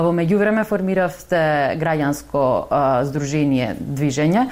Во меѓувреме формиравте граѓанско здружение Движење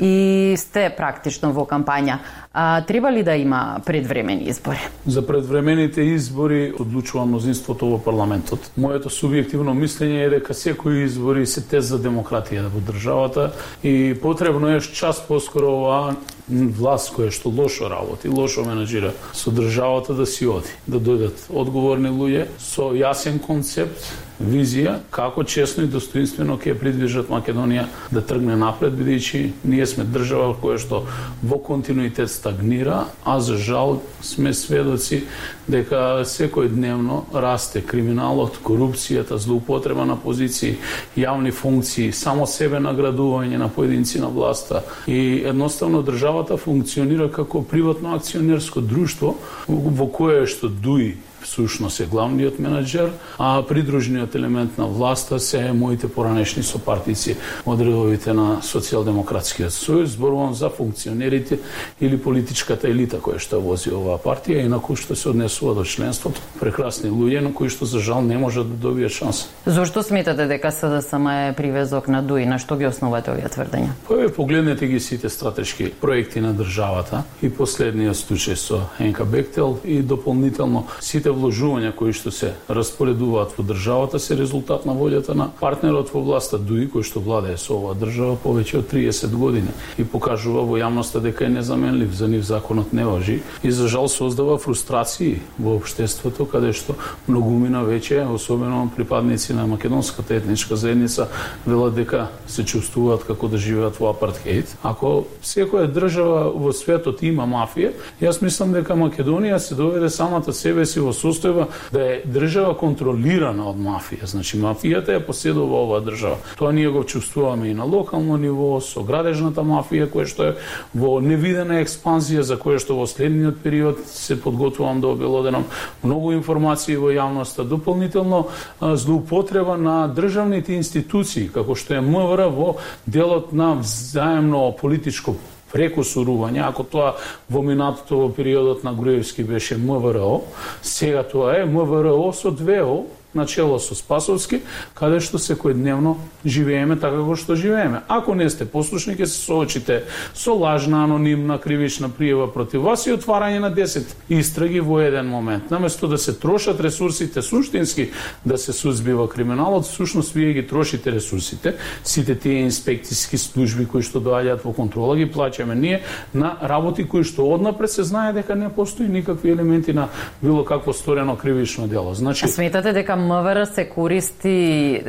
и сте практично во кампања. Треба ли да има предвремени избори? За предвремените избори одлучува мнозинството во парламентот. Моето субјективно мислење е дека секои избори се тест за демократија во државата и потребно е час поскоро оваа власт која што лошо работи, лошо менеджира со државата да си оди, да дојдат одговорни луѓе со јасен концепт, визија како честно и достоинствено ќе придвижат Македонија да тргне напред, бидејќи ние сме држава која што во континуитет стагнира, а за жал сме сведоци дека секојдневно расте криминалот, корупцијата, злоупотреба на позиции, јавни функции, само себе наградување на поединци на власта и едноставно државата функционира како приватно акционерско друштво во кое што дуи всушност е главниот менеджер, а придружниот елемент на власта се моите поранешни сопартици од редовите на Социјалдемократскиот сојуз. Зборувам за функционерите или политичката елита која што вози оваа партија и на кој што се однесува до членството. Прекрасни луѓе на кои што за жал не можат да добијат шанса. Зошто сметате дека СДСМ е привезок на ДУИ? На што ги основате овие тврдења? Погледнете ги сите стратешки проекти на државата и последниот случај со НК Бехтел и дополнително сите вложувања кои што се распоредуваат во државата се резултат на волјата на партнерот во власта ДУИ кој што владее со оваа држава повеќе од 30 години и покажува во јавноста дека е незаменлив, за нив законот не важи и за жал создава фрустрации во општеството каде што многумина веќе, особено припадници на македонската етничка заедница, велат дека се чувствуваат како да живеат во апартхеид. Ако секоја држава во светот има мафија, јас мислам дека Македонија се доведе самата себе си во состојба да е држава контролирана од мафија. Значи мафијата ја поседува оваа држава. Тоа ние го чувствуваме и на локално ниво со градежната мафија која што е во невидена експанзија за која што во следниот период се подготвувам да обелоденам многу информации во јавноста. Дополнително злоупотреба на државните институции како што е МВР во делот на взаемно политичко прекусурување, ако тоа во минатото во периодот на Груевски беше МВР, сега тоа е МВР со 2 начело со Спасовски, каде што секојдневно живееме така како што живееме. Ако не сте послушни, ќе се соочите со лажна анонимна кривична пријава против вас и отварање на 10 истраги во еден момент. Наместо да се трошат ресурсите суштински да се сузбива криминалот, всушност вие ги трошите ресурсите, сите тие инспекцијски служби кои што доаѓаат во контрола ги плаќаме ние на работи кои што однапред се знае дека не постои никакви елементи на било какво сторено кривично дело. Значи, сметате дека МВР се користи